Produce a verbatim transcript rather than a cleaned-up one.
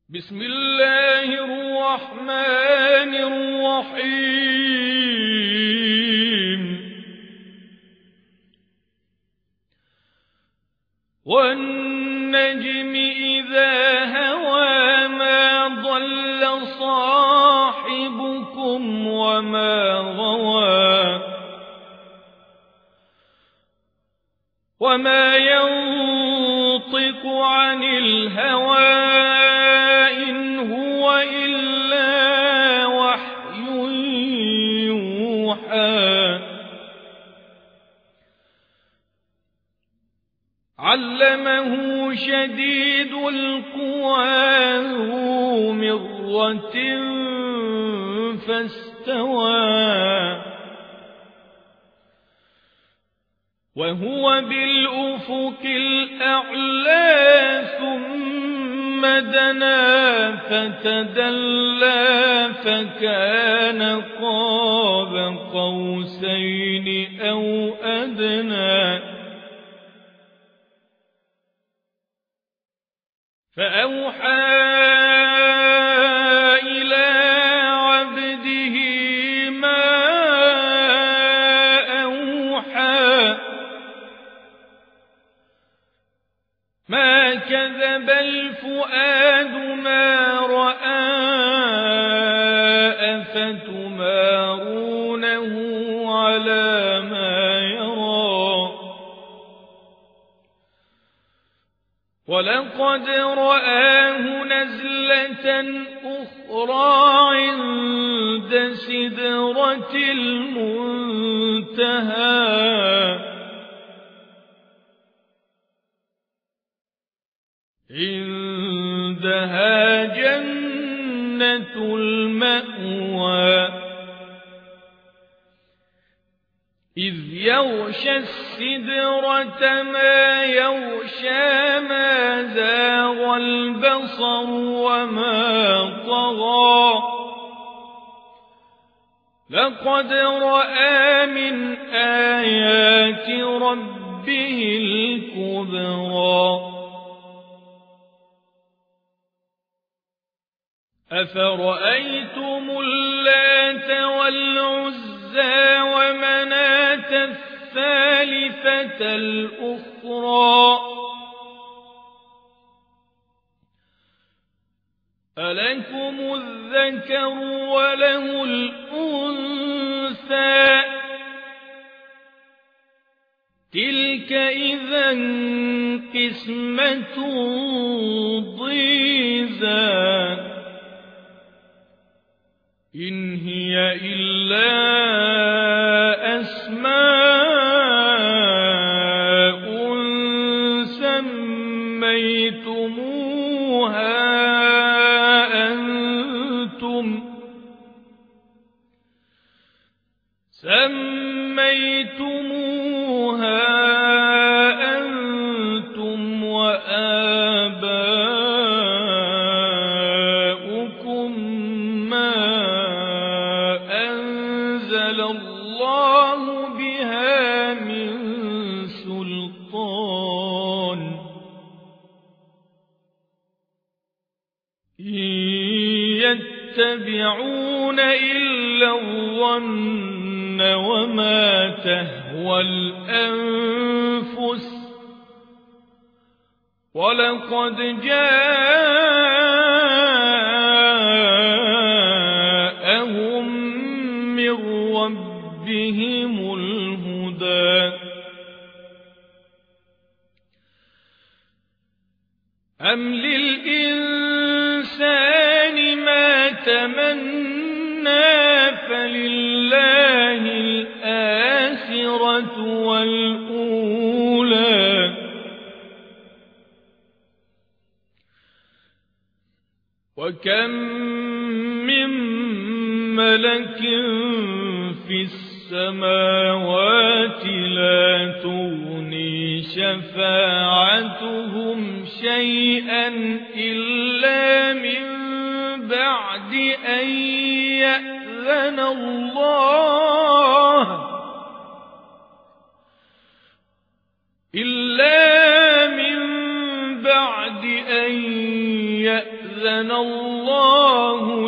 بسم الله الرحمن الرحيم والنجم إذا هوى ما ضل صاحبكم وما غوى وما ينطق عن الهوى إن هو إلا وحي يوحى علمه شديد القوى ذو مرة فاستوى وهو بالأفق الأعلى ثم دنا فتدلى فكان قاب قوسين أو أدنى فأوحى إلى عبده ما أوحى ما كذب الفؤاد ما رأى أفتمارونه على ما يرى ولقد رآه نزلة أخرى عند سدرة المنتهى عندها جنة المأوى إذ يغشى السدرة ما يغشى ما زاغ البصر وما طغى لقد رأى من آيات ربه الكبرى أفرأيتم اللات والعزى ومناة الثالثة الأخرى ألكم الذكر وله الأنثى تلك إذا قسمة ضيزى إن هي إلا أسماء سميتموها أنتم سميتموها أنتم وآباؤكم ما أنزل الله بها من سلطان إن يتبعون إلا الظن وما تهوى الأنفس ولقد جاءهم من ربهم الهدى أم للإنسان ما تمنى فلله الآخرة والأولى وكم من ملك في السماوات لا تغني شفاعتهم شيئا إلا من بعد أن يأذن الله إلا من بعد أن يأذن يأذن الله